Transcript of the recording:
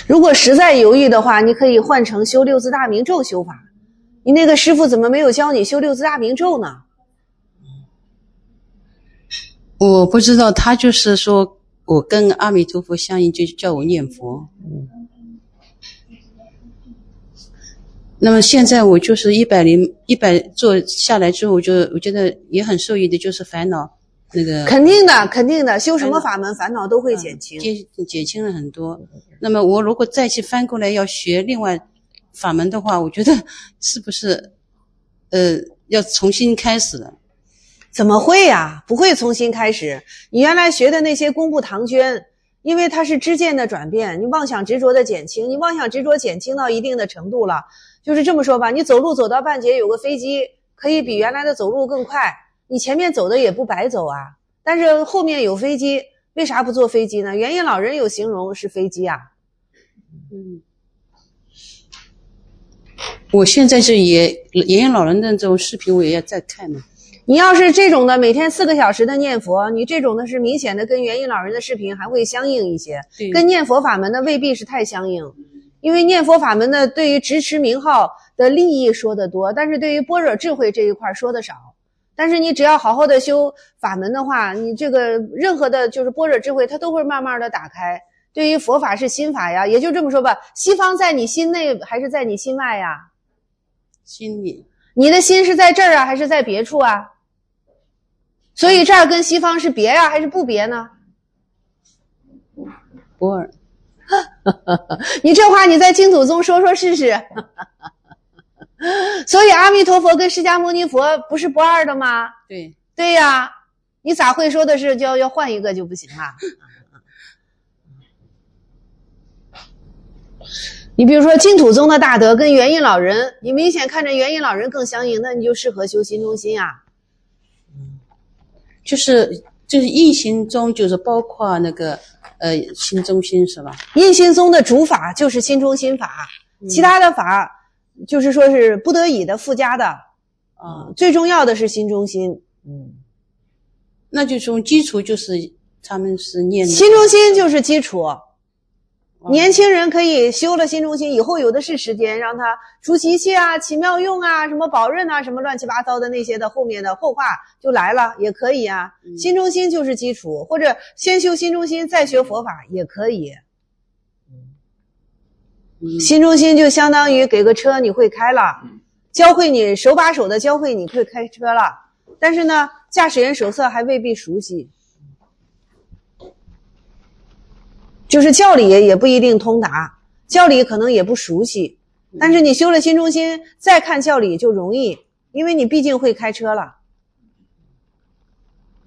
如果实在犹豫的话，你可以换成修六字大明咒修法。你那个师父怎么没有教你修六字大明咒呢？ 我不知道，他就是说我跟阿弥陀佛相应，就叫我念佛。那么现在我就是100做下来之后，我觉得也很受益的，就是烦恼那个肯定的，修什么法门烦恼都会减轻， 减轻了很多。那么我如果再去翻过来要学另外法门的话，我觉得是不是要重新开始了？ 怎么会呀？不会重新开始。你原来学的那些功布唐捐，因为它是知见的转变，你妄想执着的减轻，你妄想执着减轻到一定的程度了，就是这么说吧，你走路走到半截有个飞机可以比原来的走路更快，你前面走的也不白走啊。但是后面有飞机，为啥不坐飞机呢？元音老人有形容是飞机啊。 我现在是元音老人的这种视频我也要再看嘛。 你要是这种的每天4个小时的念佛，你这种的是明显的跟元音老人的视频还会相应一些，跟念佛法门的未必是太相应。因为念佛法门的对于执持名号的利益说得多，但是对于般若智慧这一块说得少。但是你只要好好的修法门的话，你这个任何的就是般若智慧它都会慢慢的打开。对于佛法是心法呀，也就这么说吧，西方在你心内还是在你心外呀？ 心里。 你的心是在这儿啊还是在别处啊？所以这儿跟西方是别呀还是不别呢？ 不二。 你这话你在净土宗说说试试。所以阿弥陀佛跟释迦牟尼佛不是不二的吗？对呀，你咋会说的是就要换一个就不行啊？你比如说净土宗的大德跟元音老人，你明显看着元音老人更相应，那你就适合修心中心啊。 就是印心中就是包括那个心中心是吧？ 印心宗的主法就是心中心法，其他的法就是说是不得已的附加的最重要的是心中心。 那就从基础就是他们是念心中心就是基础。年轻人可以修了心中心以后有的是时间让他除习气啊起妙用啊什么宝刃啊什么乱七八糟的那些的后面的后话就来了也可以啊。心中心就是基础，或者先修心中心再学佛法也可以。心中心就相当于给个车你会开了，教会你手把手的教会你会开车了，但是呢驾驶员手册还未必熟悉，就是教理也不一定通达，教理可能也不熟悉，但是你修了心中心再看教理就容易，因为你毕竟会开车了。